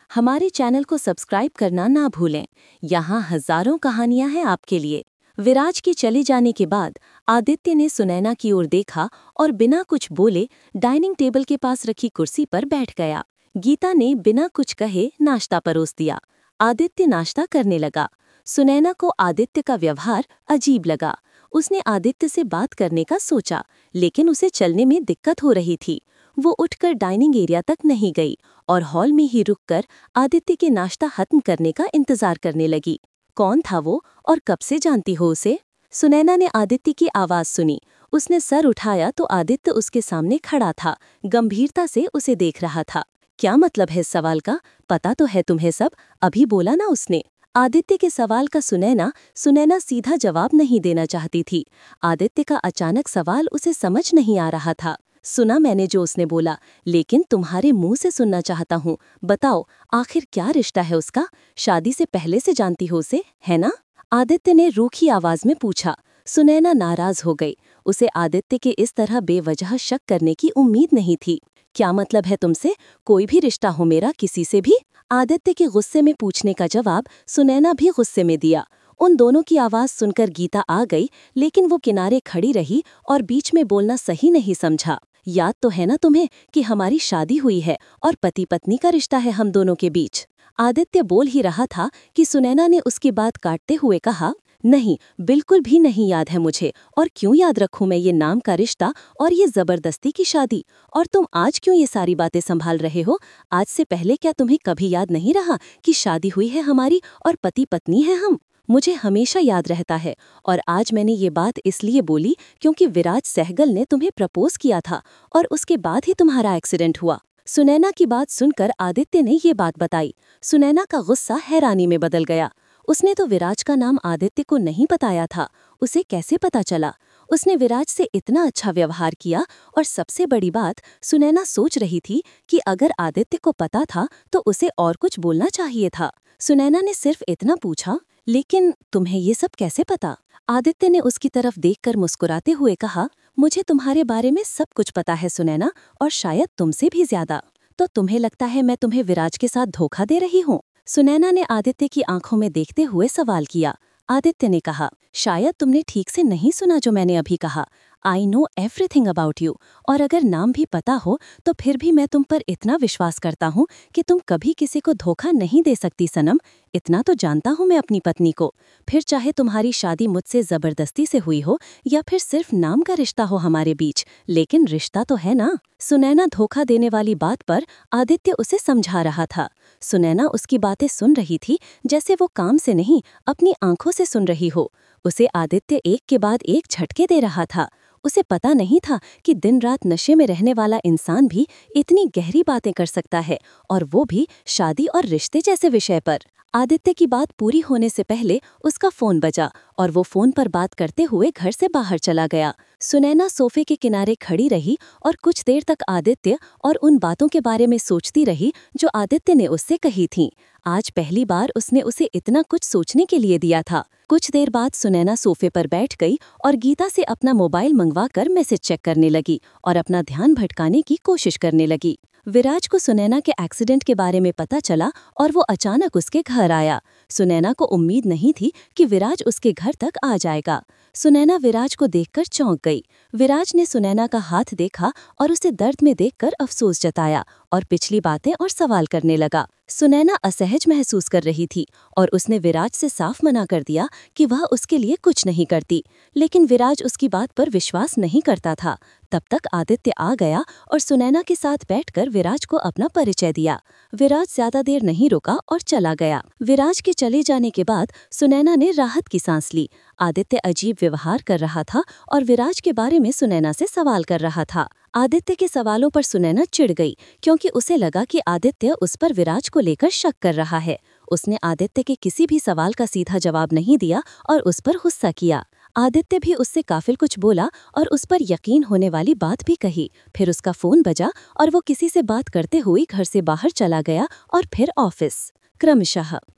हमारे चैनल को सब्सक्राइब करना ना भूलें। यहाँ हजारों कहानियां हैं आपके लिए। विराज के चले जाने के बाद आदित्य ने सुनैना की ओर देखा और बिना कुछ बोले डाइनिंग टेबल के पास रखी कुर्सी पर बैठ गया। गीता ने बिना कुछ कहे नाश्ता परोस दिया। आदित्य नाश्ता करने लगा। सुनैना को आदित्य का व्यवहार अजीब लगा। उसने आदित्य से बात करने का सोचा, लेकिन उसे चलने में दिक्कत हो रही थी। वो उठकर डाइनिंग एरिया तक नहीं गई और हॉल में ही रुककर आदित्य के नाश्ता खत्म करने का इंतजार करने लगी। कौन था वो और कब से जानती हो उसे? सुनैना ने आदित्य की आवाज सुनी। उसने सर उठाया तो आदित्य उसके सामने खड़ा था, गंभीरता से उसे देख रहा था। क्या मतलब है इस सवाल का? पता तो है तुम्हें सब, अभी बोला ना उसने। आदित्य के सवाल का सुनैना सीधा जवाब नहीं देना चाहती थी। आदित्य का अचानक सवाल उसे समझ नहीं आ रहा था। सुना मैंने जो उसने बोला, लेकिन तुम्हारे मुंह से सुनना चाहता हूँ। बताओ, आखिर क्या रिश्ता है उसका? शादी से पहले से जानती हो उसे, है ना? आदित्य ने रूखी आवाज में पूछा। सुनैना नाराज हो गई। उसे आदित्य के इस तरह बेवजह शक करने की उम्मीद नहीं थी। क्या मतलब है तुमसे? कोई भी रिश्ता हो मेरा किसी से भी? आदित्य के गुस्से में पूछने का जवाब सुनैना भी गुस्से में दिया। उन दोनों की आवाज सुनकर गीता आ गई, लेकिन वो किनारे खड़ी रही और बीच में बोलना सही नहीं समझा। याद तो है ना तुम्हें कि हमारी शादी हुई है और पति पत्नी का रिश्ता है हम दोनों के बीच। आदित्य बोल ही रहा था कि सुनैना ने उसकी बात काटते हुए कहा, नहीं, बिल्कुल भी नहीं याद है मुझे। और क्यों याद रखूं मैं ये नाम का रिश्ता और ये जबरदस्ती की शादी? और तुम आज क्यों ये सारी बातें संभाल रहे हो? आज से पहले क्या तुम्हें कभी याद नहीं रहा कि शादी हुई है हमारी और पति पत्नी है हम? मुझे हमेशा याद रहता है। और आज मैंने ये बात इसलिए बोली क्योंकि विराज सहगल ने तुम्हें प्रपोज किया था और उसके बाद ही तुम्हारा एक्सीडेंट हुआ। सुनैना की बात सुनकर आदित्य ने ये बात बताई। सुनैना का गुस्सा हैरानी में बदल गया। उसने तो विराज का नाम आदित्य को नहीं बताया था। उसे कैसे पता चला? उसने विराज से इतना अच्छा व्यवहार किया और सबसे बड़ी बात, सुनैना सोच रही थी कि अगर आदित्य को पता था तो उसे और कुछ बोलना चाहिए था। सुनैना ने सिर्फ इतना पूछा, लेकिन तुम्हें ये सब कैसे पता? आदित्य ने उसकी तरफ देखकर मुस्कुराते हुए कहा, मुझे तुम्हारे बारे में सब कुछ पता है सुनैना, और शायद तुमसे भी ज्यादा। तो तुम्हें लगता है मैं तुम्हें विराज के साथ धोखा दे रही हूँ? सुनैना ने आदित्य की आंखों में देखते हुए सवाल किया। आदित्य ने कहा, शायद तुमने ठीक से नहीं सुना जो मैंने अभी कहा। I know everything about you, और अगर नाम भी पता हो तो फिर भी मैं तुम पर इतना विश्वास करता हूँ कि तुम कभी किसी को धोखा नहीं दे सकती सनम। इतना तो जानता हूँ मैं अपनी पत्नी को। फिर चाहे तुम्हारी शादी मुझसे जबरदस्ती से हुई हो या फिर सिर्फ नाम का रिश्ता हो हमारे बीच, लेकिन रिश्ता तो है ना। सुनैना धोखा देने वाली बात पर आदित्य उसे समझा रहा था। सुनैना उसकी बातें सुन रही थी जैसे वो काम से नहीं, अपनी आंखों से सुन रही हो। उसे आदित्य एक के बाद एक झटके दे रहा था। उसे पता नहीं था कि दिन रात नशे में रहने वाला इंसान भी इतनी गहरी बातें कर सकता है, और वो भी शादी और रिश्ते जैसे विषय पर। आदित्य की बात पूरी होने से पहले उसका फोन बजा और वो फोन पर बात करते हुए घर से बाहर चला गया। सुनैना सोफे के किनारे खड़ी रही और कुछ देर तक आदित्य और उन बातों के बारे में सोचती रही जो आदित्य ने उससे कही थीं। आज पहली बार उसने उसे इतना कुछ सोचने के लिए दिया था। कुछ देर बाद सुनैना सोफे पर बैठ गई और गीता से अपना मोबाइल मंगवाकर मैसेज चेक करने लगी और अपना ध्यान भटकाने की कोशिश करने लगी। विराज को सुनैना के एक्सीडेंट के बारे में पता चला और वो अचानक उसके घर आया। सुनैना को उम्मीद नहीं थी कि विराज उसके घर तक आ जाएगा। सुनैना विराज को देखकर चौंक गई। विराज ने सुनैना का हाथ देखा और उसे दर्द में देखकर अफसोस जताया और पिछली बातें और सवाल करने लगा। सुनैना असहज महसूस कर रही थी और उसने विराज से साफ मना कर दिया कि वह उसके लिए कुछ नहीं करती, लेकिन विराज उसकी बात पर विश्वास नहीं करता था। तब तक आदित्य आ गया और सुनैना के साथ बैठकर विराज को अपना परिचय दिया। विराज ज्यादा देर नहीं रुका और चला गया। विराज के चले जाने के बाद सुनैना ने राहत की सांस ली। आदित्य अजीब व्यवहार कर रहा था और विराज के बारे में सुनैना से सवाल कर रहा था। आदित्य के सवालों पर सुनैना चिढ़ गई क्योंकि उसे लगा कि आदित्य उस पर विराज को लेकर शक कर रहा है। उसने आदित्य के किसी भी सवाल का सीधा जवाब नहीं दिया और उस पर गुस्सा किया। आदित्य भी उससे काफिल कुछ बोला और उस पर यकीन होने वाली बात भी कही। फिर उसका फोन बजा और वो किसी से बात करते हुए घर से बाहर चला गया और फिर ऑफिस क्रमशः।